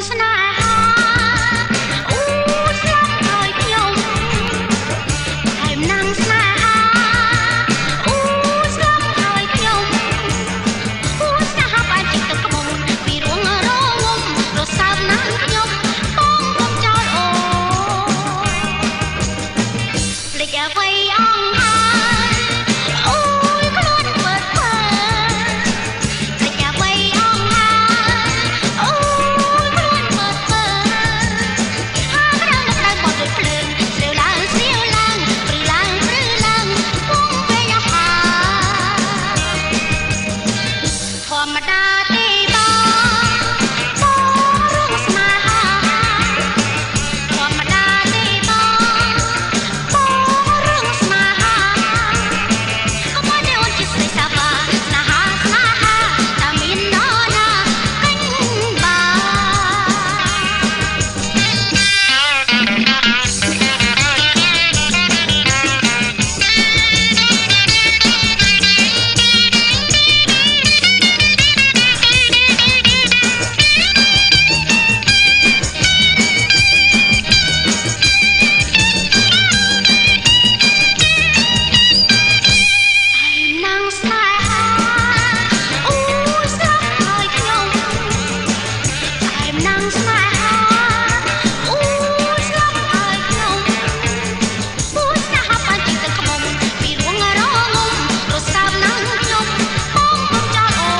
ស្នេហាអូស្លាប់ហើយខ្ញុំថែមណាំស្នេហាអូស្លាប់ហើយខ្ញុំអូស្នេហាបែបចិត្តក្បួនពីរួងរងំរសើបណាស់ខ្ញុំបងកុំចោលអូភ្លេចអ្វីអង្ហើយអូយខ្លួនមើលមើលភ្លេចអ្វីអង្ហើយអូយខ្លួនមើលមើលហាក្រៅនៅក្តៅបត់ដូចភ្លើងស្រាវឡើងព្រឺឡើងវងពេលអស់ធម្មតាទេបងរងស្នេហាធម្មតាទេបងរឿងស្នេហាកុំឲ្យតែអូនជាស្រីសាបាស្នេហាតែមាននរណាពេញបាណាំស្នេហាអូស្លាប់ហើយខ្ញុំថែមណាំស្នេហាអូស្លាប់ហើយខ្ញុំអូស្នេហាបានជាទឹកខ្មុំពីរួងរងំរសើបណាស់ខ្ញុំបងកុំចោលអូ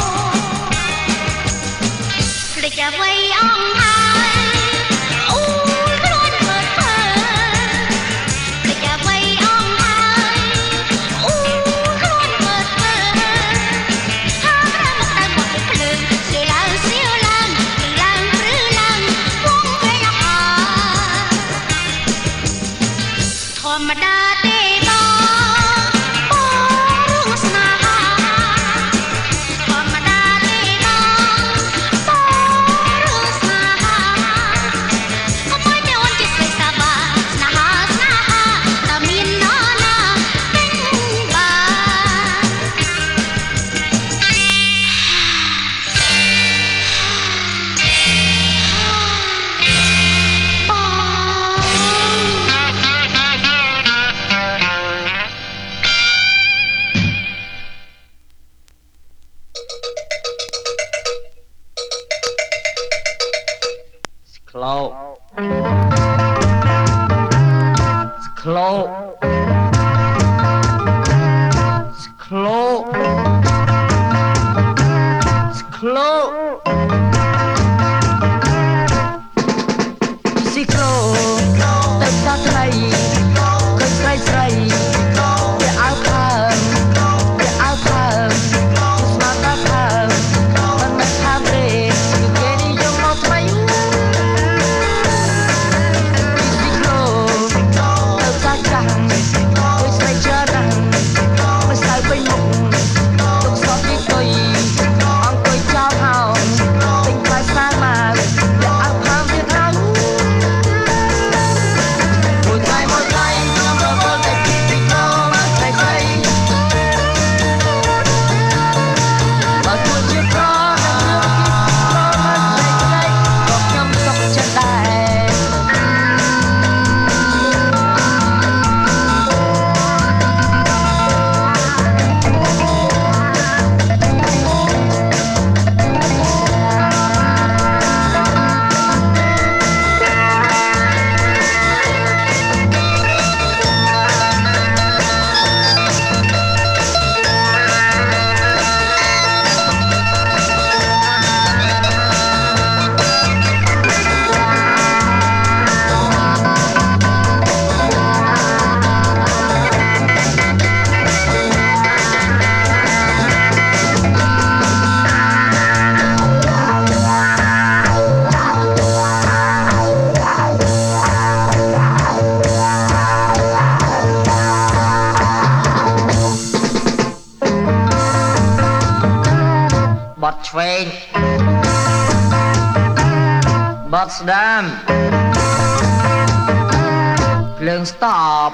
ភ្លេចអ្វីអង្ហើយអូខ្លួនមើលមើលភ្លេចអ្វីអង្ហើយអូខ្លួនមើលមើលហាក្រៅនៅក្តៅបត់ដូចភ្លើងស្រាវឡើងព្រឺឡើងវងពេលអស់ធម្មតាទេបងរឿងស្នេហាធម្មតាទេបងរឿងស្នេហាកុំឲ្យតែអូនជាស្រីសាបាស្នេហាតែមាននរណាពេញបាក្លោក្លោក្លោក្លោស៊ីក្លោតែសាថ្លៃឃើញស្រីស្រីវាអើផើវាអើផើស្មាតផើមិនមែនផើទេគឺគេនិយមមកថ្មី បត់ឆ្វេងបត់ស្ដាំភ្លើងស្តប់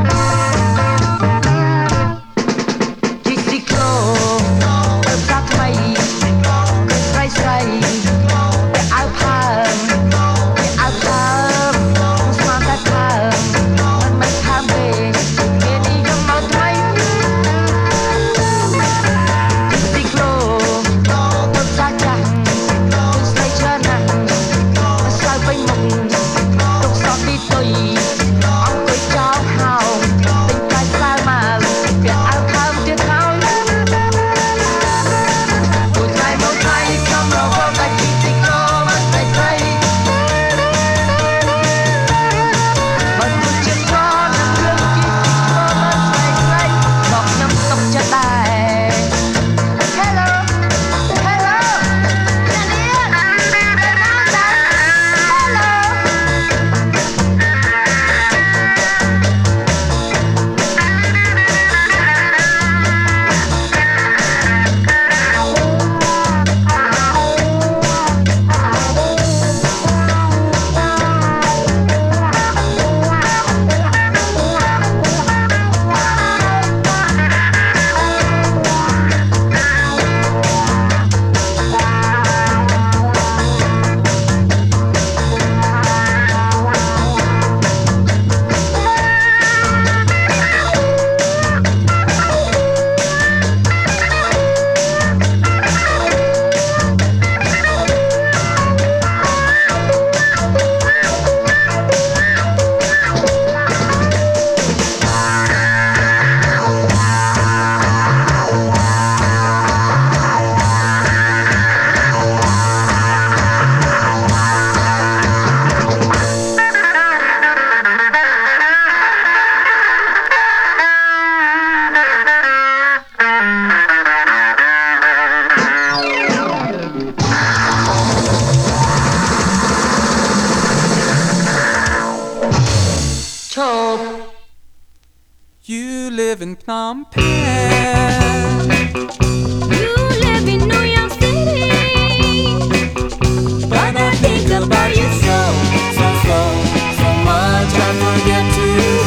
ជីស៊ីក្លូទៅសាថ្មីស្រីស្រីតែអើផើ Seoul. You live in Phnom Penh. You live in New York City, But I think about you so much I forget to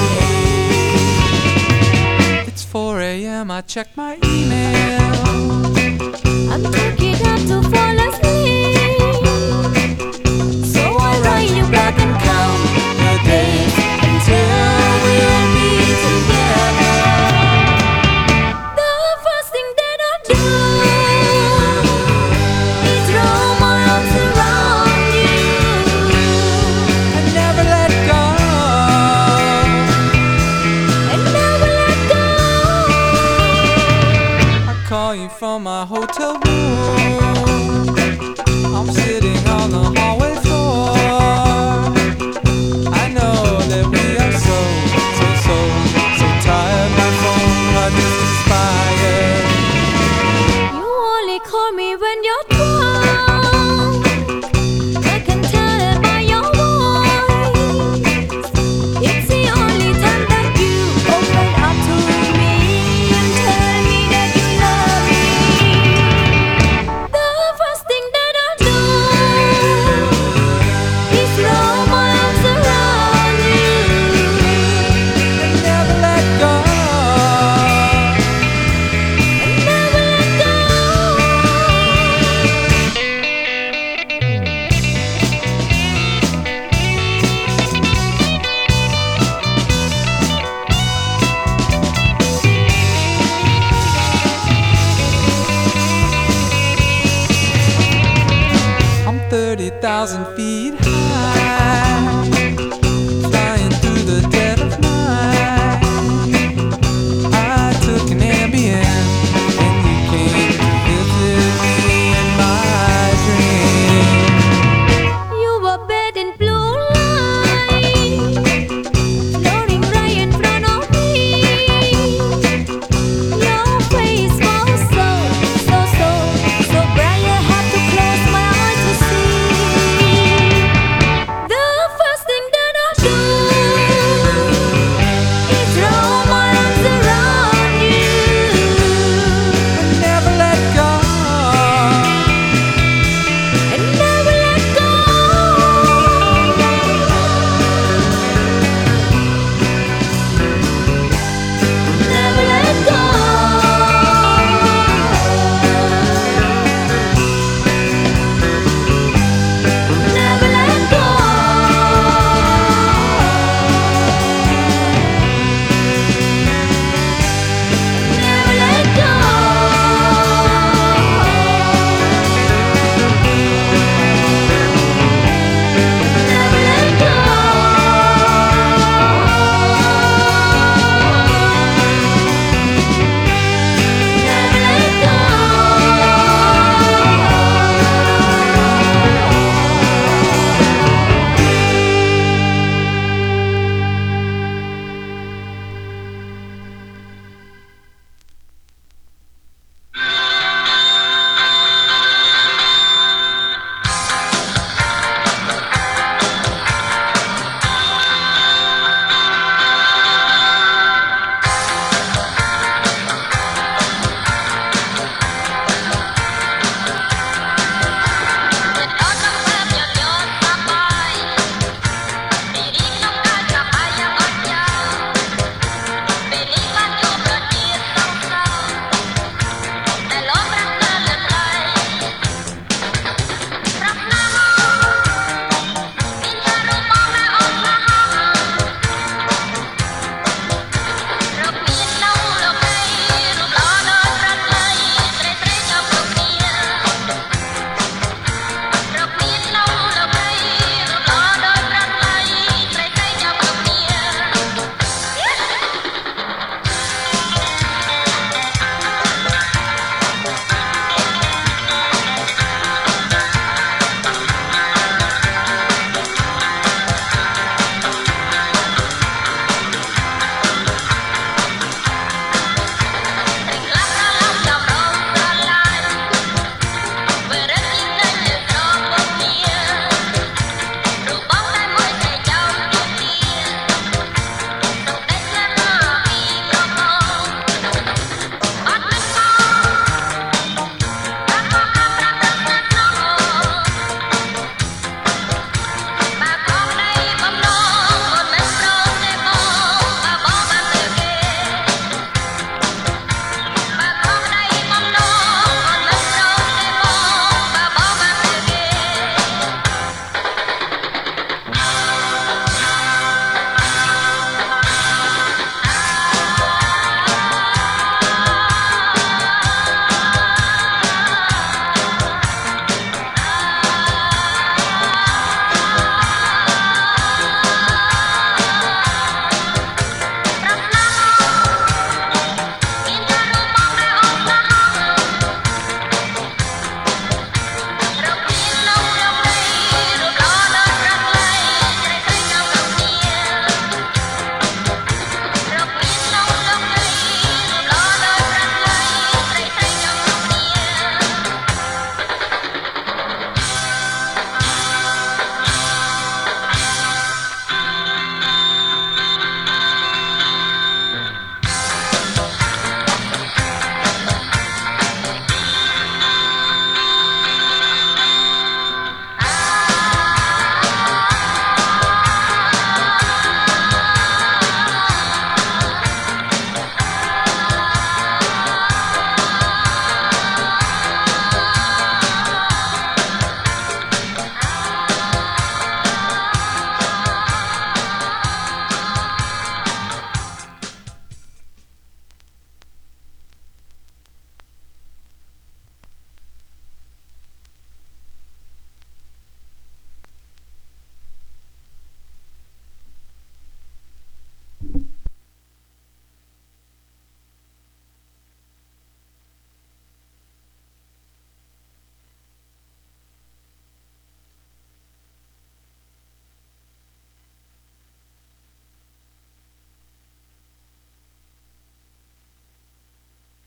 eat. It's 4 a.m. I check my email. I'm too geeked up to fall asleep, so I write you back and count The days until we'll be together. the first thing that I do is throw my arms around you And never let go. and never let go. I call you from my hotel room. I'm sitting on the hallway floor. I know that we are so tired. My phone got just expired. You only call me when you're drunk. I can tell it by your voice. It's the only time that you open up to me and tell me that you love me. The first thing that I do is throw my arms around you And never let go. and never let go. I'm 30,000 feet high.